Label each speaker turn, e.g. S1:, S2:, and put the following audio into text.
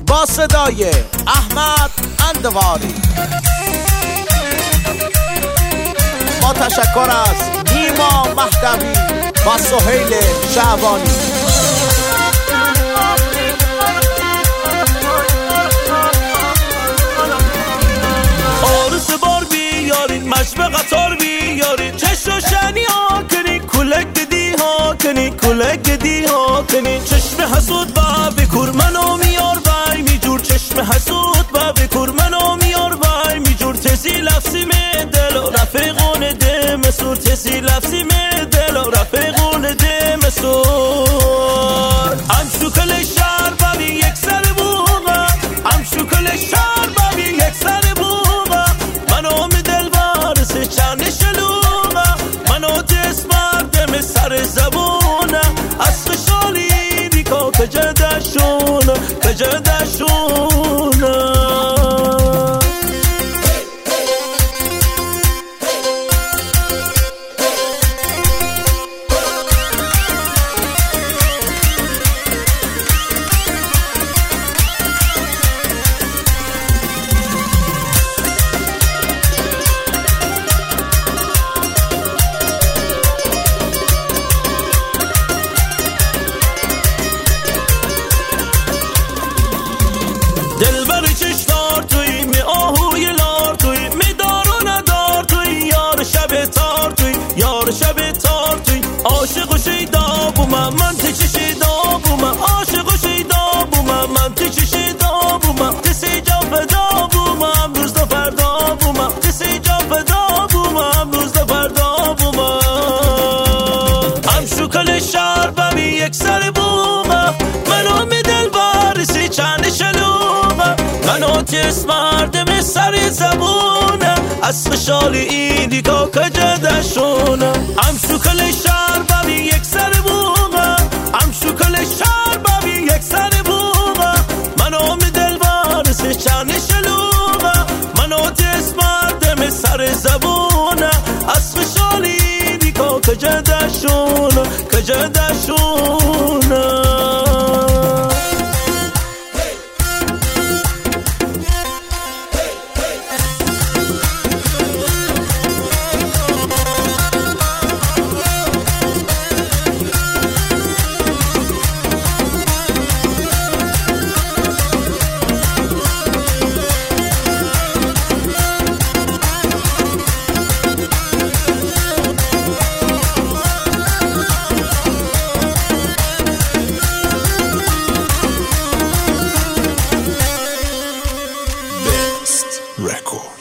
S1: با صدای احمد اندواری. با تشکر از نیما مهدوی و سهیل شعبانی.
S2: آرس بار بیارین مشب قطار بیارین چش و شنی ها کنین کلک دی ها کنین کلک دی ها کنین چشم حسود با بکور منو میار بای میجور چشم حسود با بکور منو میار بای میجور تسی لفظی می دل و رفیقون ده مسور تسی لفظی می دل و رفیقون ده مسور ام شکل شهر بابی یک سر بوغا ام شکل شهر بابی یک سر بوغا منو می دل بارس چند شلوغا منو تس مردم سر زبونه از خشالی بیکا کجدشونه کجدشونه. دلبر چشتار توی می آهوی لار توی می دار و ندار توی یار شب تار توی یار شب تار توی عاشق و شیدا بومم من تچ شیدا بومم عاشق و شیدا بومم من تچ شیدا بومم کسی جا فدا بومم روز تا فردا بومم کسی جا فدا بومم روز تا فردا بومم هم شکل شهر بمی یک سر بومم منو می دل بارسی چند شلومم منو تیس مردم سر زبونه از خشالی ایدی که کجدشونه هم شکل شهر بمی یک سر بومم هم شکل شهر بمی یک سر بومم منو می دل بارسی چند شلومم منو تیس مردم سر زبونه از خشالی ایدی که کجدشونه کجدشونه.
S3: Record.